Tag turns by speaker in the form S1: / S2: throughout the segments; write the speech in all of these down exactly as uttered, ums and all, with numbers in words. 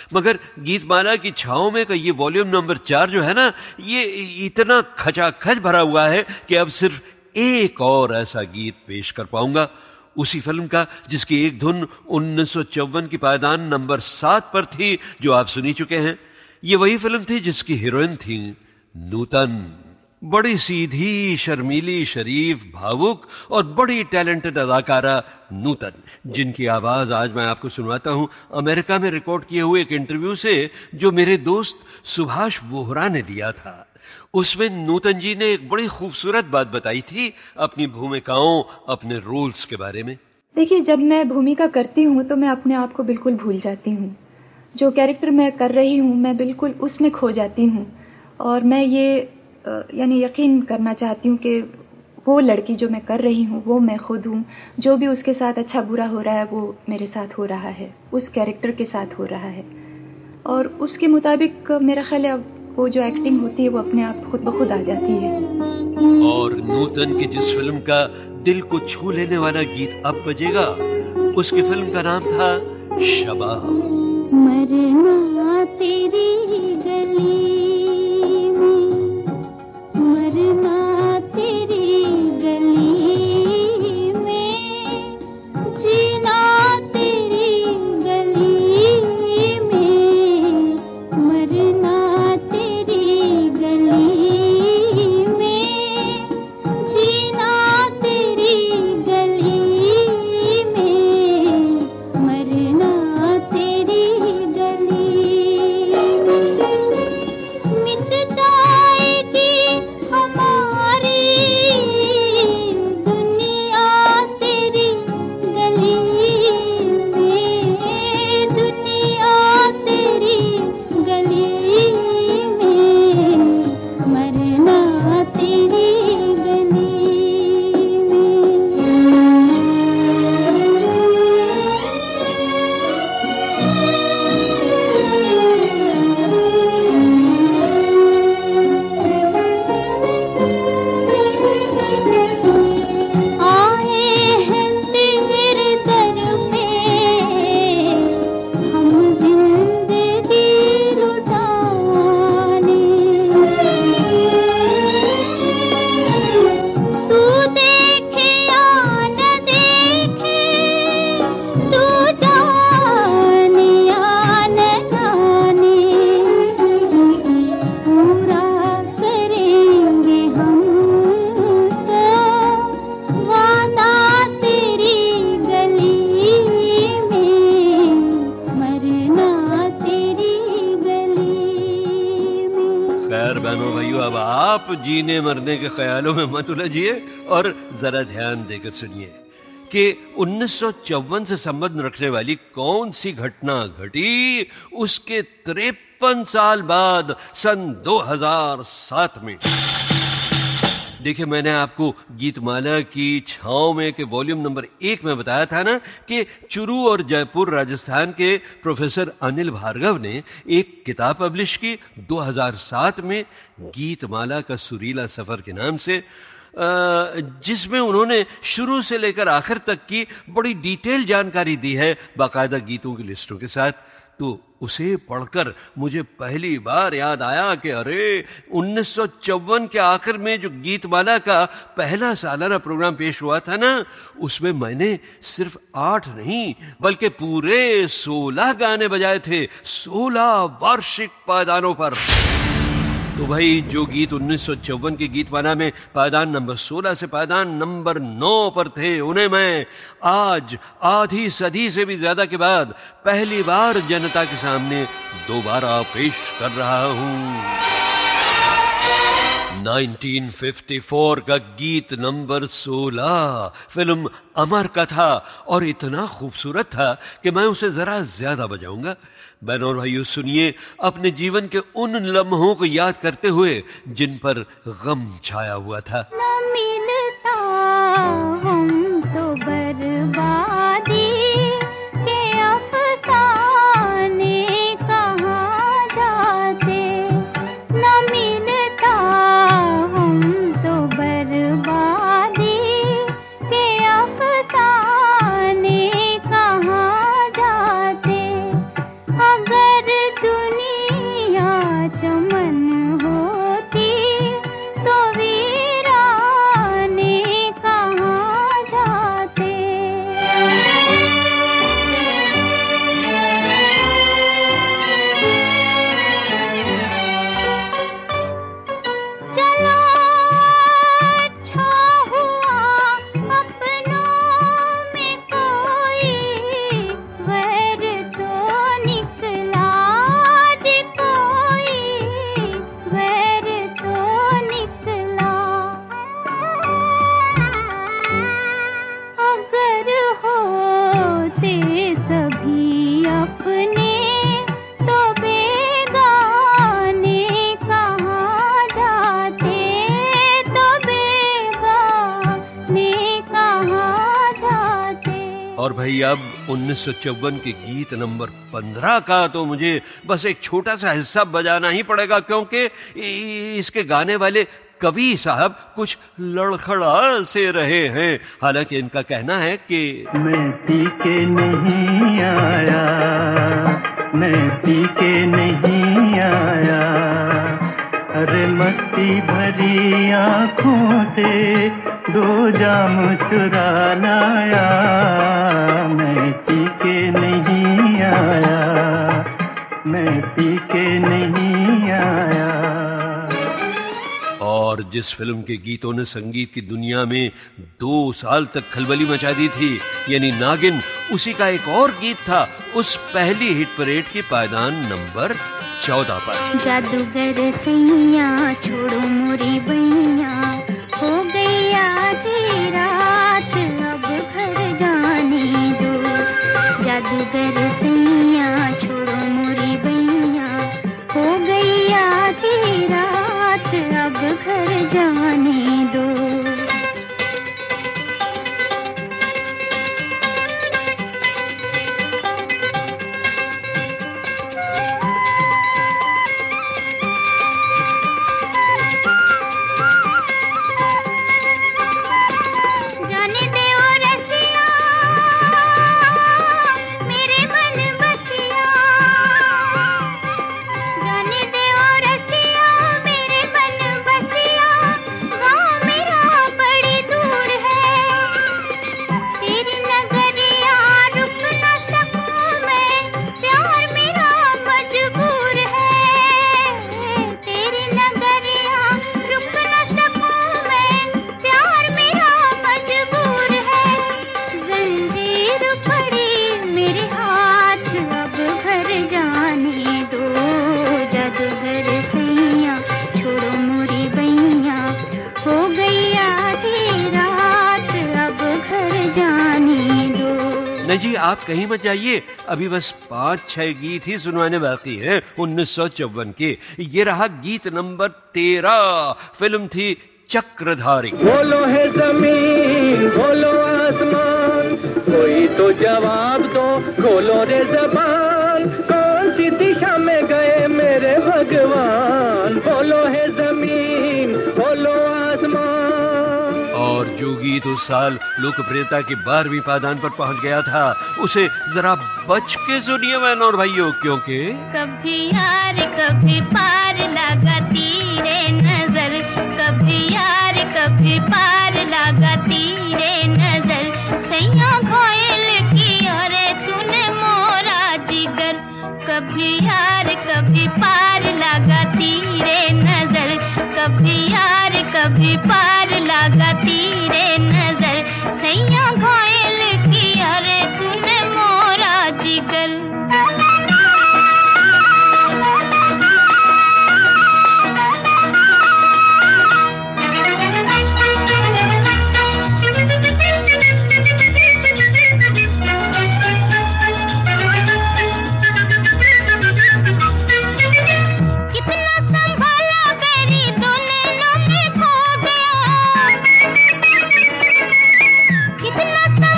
S1: मगर गीतमाला की छाँव में का ये वॉल्यूम नंबर चार जो है ना, ये इतना खचाखच भरा हुआ है कि अब सिर्फ एक और ऐसा गीत पेश कर पाऊंगा, उसी फिल्म का जिसकी एक धुन उन्नीस सौ चौवन की पायदान नंबर सात पर थी, जो आप सुनी चुके हैं। ये वही फिल्म थी जिसकी हीरोइन थी नूतन। बड़ी सीधी, शर्मीली, शरीफ, भावुक और बड़ी टैलेंटेड अदाकारा नूतन, जिनकी आवाज आज मैं आपको सुनवाता हूं अमेरिका में रिकॉर्ड किए हुए एक इंटरव्यू से, जो मेरे दोस्त सुभाष वोहरा ने दिया था। उसमें नूतन जी ने एक बड़ी खूबसूरत बात बताई थी अपनी भूमिकाओं, अपने रोल्स के बारे में।
S2: देखिए, जब मैं भूमिका करती हूँ तो मैं अपने आप को बिल्कुल भूल जाती हूँ। जो कैरेक्टर मैं कर रही हूँ मैं बिल्कुल उसमें खो जाती हूँ, और मैं ये यानी यकीन करना चाहती हूँ कि वो लड़की जो मैं कर रही हूँ वो मैं खुद हूँ। जो भी उसके साथ अच्छा बुरा हो रहा है वो मेरे साथ हो रहा है, उस कैरेक्टर के साथ हो रहा है, और उसके मुताबिक मेरा ख्याल है वो जो एक्टिंग होती है वो अपने आप खुद ब खुद आ जाती है।
S1: और नूतन की जिस फिल्म का दिल को छू लेने वाला गीत अब बजेगा, उसकी फिल्म का नाम था शबाब।
S3: मरना तेरी गली में, मरना तेरी गली में, जीना तेरी गली में, मरना तेरी गली में, जीना तेरी गली में, मरना तेरी गली में। मिट जाएगी हमारी दुनिया तेरी गली में, दुनिया तेरी गली में, मरना तेरी गली आए हैं तेरे दर पे हम जिंदगी लुटाने, तू देखे या न देखे, तू जाने या न जाने, पूरा करेंगे हम तो वादा तेरी गली में, मरना तेरी गली में।
S1: खैर बहनों भाइयों, अब आप जीने मरने के ख्यालों में मत उलझिए और जरा ध्यान देकर सुनिए कि उन्नीस सौ चौवन से संबंध रखने वाली कौन सी घटना घटी उसके तिरपन साल बाद सन दो हज़ार सात में। देखिए, मैंने आपको गीतमाला की छाँव में के वॉल्यूम नंबर एक में बताया था ना कि चुरू और जयपुर राजस्थान के प्रोफेसर अनिल भार्गव ने एक किताब पब्लिश की दो हज़ार सात में, गीतमाला का सुरीला सफर के नाम से, जिसमें उन्होंने शुरू से लेकर आखिर तक की बड़ी डिटेल जानकारी दी है बाकायदा गीतों की लिस्टों के साथ। तो उसे पढ़कर मुझे पहली बार याद आया कि अरे उन्नीस सौ चौवन के आखिर में जो गीतमाला का पहला सालाना प्रोग्राम पेश हुआ था ना, उसमें मैंने सिर्फ आठ नहीं बल्कि पूरे सोलह गाने बजाए थे, सोलह वार्षिक पायदानों पर। तो भाई, जो गीत उन्नीस सौ चौवन के गीतमाला में पायदान नंबर सोलह से पायदान नंबर नौ पर थे, उन्हें मैं आज आधी सदी से भी ज्यादा के बाद पहली बार जनता के सामने दोबारा पेश कर रहा हूं। उन्नीस सौ चौवन का गीत नंबर सोलह फिल्म अमर का था, और इतना खूबसूरत था कि मैं उसे जरा ज्यादा बजाऊंगा। बहनों और भाइयों, सुनिए अपने जीवन के उन लम्हों को याद करते हुए जिन पर गम छाया हुआ था।
S3: न मिलता हम तो बर्बादी के अफसाने कहाँ जाते, न मिलता हम तो बर्बादी के अफसाने कहाँ जाते, अगर दुनिया चमन होती तो वीराने कहाँ जाते। चलो अच्छा हुआ अपनों में कोई गैर तो निकला जी, कोई गैर तो निकला। अगर होते सभी अपने तो बेगाने कहाँ जाते, तो बेगाने कहाँ जाते।
S1: और भाई अब उन्नीस सौ चौवन के गीत नंबर पंद्रह का तो मुझे बस एक छोटा सा हिस्सा बजाना ही पड़ेगा, क्योंकि इसके गाने वाले कवि साहब कुछ लड़खड़ा से रहे हैं। हालांकि इनका कहना है कि
S4: मैं पी के नहीं आया, मैं पी के नहीं आया, अरे मस्ती भरी आँखों से दो जाम चुरा लाया। मैं पी के नहीं आया, मैं पी के नहीं आया।
S1: और जिस फिल्म के गीतों ने संगीत की दुनिया में दो साल तक खलबली मचा दी थी, यानी नागिन, उसी का एक और गीत था उस पहली हिट परेड की पायदान नंबर चौदह पर।
S3: जादूगर सैया छोड़ो मोरी बैया, हो गई आधी रात अब घर जाने दो। जादूगर सैया छोड़ो मोरी बैया, हो गई आधी रात अब घर जाने दो। जाने दे ओ रसिया मेरे मन बसिया, जाने दे ओ रसिया मेरे मन बसिया। गाँव मेरा बड़ी दूर है, तेरी नगरिया रुक न सकूं मैं, प्यार मेरा मजबूर है। तेरी नगरिया रुक न सकूं मैं, प्यार मेरा मजबूर है। जंजीर पड़ी मेरे हाथ अब घर जाने दो। जादूगर सैया छोड़ो मोरी बैया, हो गई आधी रात अब घर जाने दो।
S1: नहीं जी, आप कहीं मत जाइए, अभी बस पाँच छह गीत ही सुनवाने बाकी हैं उन्नीस सौ चौवन के। ये रहा गीत नंबर तेरह, फिल्म थी चक्रधारी।
S4: बोलो है जमीन, बोलो आसमान, कोई तो जवाब दो, खोलो रे जबान। कौन सी दिशा में गए मेरे भगवान, बोलो है जमीन, बोलो आसमान।
S1: और जो गीत उस साल लोकप्रियता की बारहवीं पायदान पर पहुंच गया था, उसे जरा बच के सुनिए बहनों और भाइयों, क्योंकि
S3: कभी यार कभी पार लगाती रे नजर, कभी यार कभी पार लगाती रे नजर। सैया घोयल की और तूने मोरा जिगर, कभी यार कभी पार लगाती रे नजर, कभी यार कभी पार लगाती रे नजर। सैया घोयल की और तूने मोरा जिगर। कितना संभाला मेरी दो नैनों में खो गया, कितना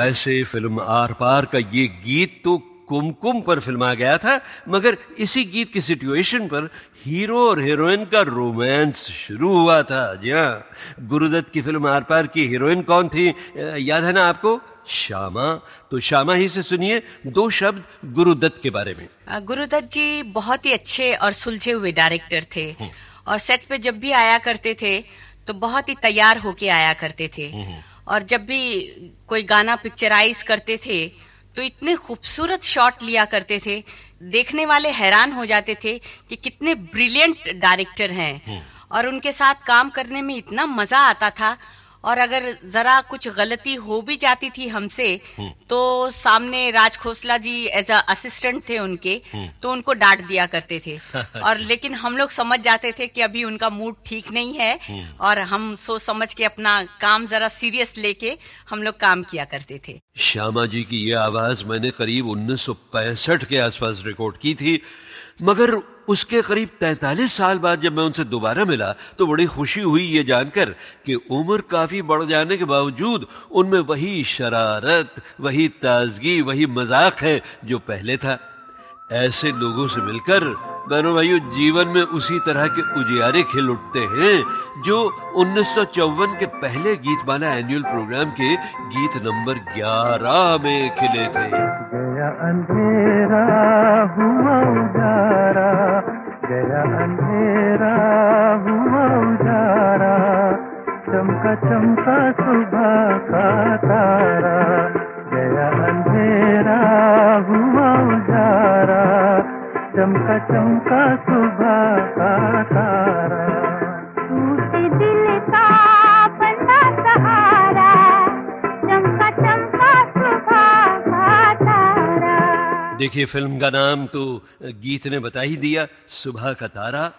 S1: वैसे फिल्म आर पार का ये गीत तो कुमकुम पर फिल्मा गया था, मगर इसी गीत की सिचुएशन पर हीरो और हीरोइन का रोमांस शुरू हुआ था। जी हाँ, गुरुदत्त की फिल्म आर पार की हीरोइन कौन थी, याद है ना आपको? श्यामा। तो श्यामा ही से सुनिए दो शब्द गुरुदत्त के बारे में।
S5: गुरुदत्त जी बहुत ही अच्छे और सुलझे हुए डायरेक्टर थे और सेट पे जब भी आया करते थे तो बहुत ही तैयार होके आया करते थे और जब भी कोई गाना पिक्चराइज करते थे तो इतने खूबसूरत शॉट लिया करते थे, देखने वाले हैरान हो जाते थे कि कितने ब्रिलियंट डायरेक्टर हैं और उनके साथ काम करने में इतना मजा आता था। और अगर जरा कुछ गलती हो भी जाती थी हमसे तो सामने Raj Khosla ji as a assistant थे उनके, तो उनको डांट दिया करते थे और लेकिन हम लोग समझ जाते थे कि अभी उनका मूड ठीक नहीं है और हम सोच समझ के अपना काम जरा सीरियस लेके हम लोग काम किया करते थे।
S1: श्यामा जी की ये आवाज मैंने करीब उन्नीस सौ पैंसठ के आसपास रिकॉर्ड की थी, मगर उसके करीब तैंतालीस साल बाद जब मैं उनसे दोबारा मिला तो बड़ी खुशी हुई ये जानकर कि उम्र काफी बढ़ जाने के बावजूद उनमें वही शरारत, वही ताजगी, वही मजाक है जो पहले था। ऐसे लोगों से मिलकर बहनों भाइयों जीवन में उसी तरह के उजियारे खिल उठते हैं जो उन्नीस सौ चौवन के पहले गीतमाला एनुअल प्रोग्राम के गीत नंबर ग्यारह में खिले थे।
S4: गया अंधेरा हुआ उजारा, गया अंधेरा हुआ उजारा, चमका चमका सुबह का तारा, गया अंधेरा हुआ उजारा, चमका चमका सुबह का तारा,
S3: टूटे दिल का बंदा सहारा, चमका चमका सुबह का तारा।
S1: देखिए फिल्म का नाम तो गीत ने बता ही दिया, सुबह का तारा।